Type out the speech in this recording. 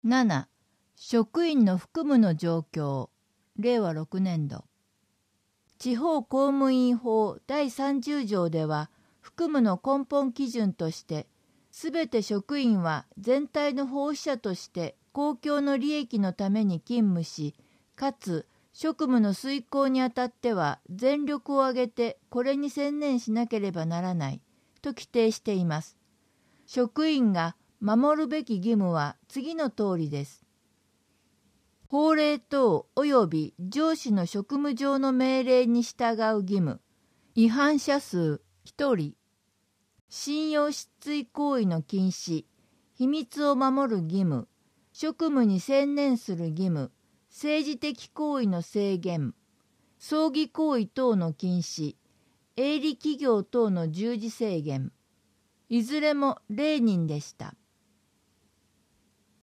7. 職員の服務の状況。令和6年度。地方公務員法第30条では、服務の根本基準として、すべて職員は全体の奉仕者として公共の利益のために勤務し、かつ職務の遂行にあたっては全力を挙げてこれに専念しなければならないと規定しています。職員が守るべき義務は次の通りです。法令等及び上司の職務上の命令に従う義務、違反者数1人、信用失墜行為の禁止、秘密を守る義務、職務に専念する義務、政治的行為の制限、葬儀行為等の禁止、営利企業等の従事制限、いずれも0人でした。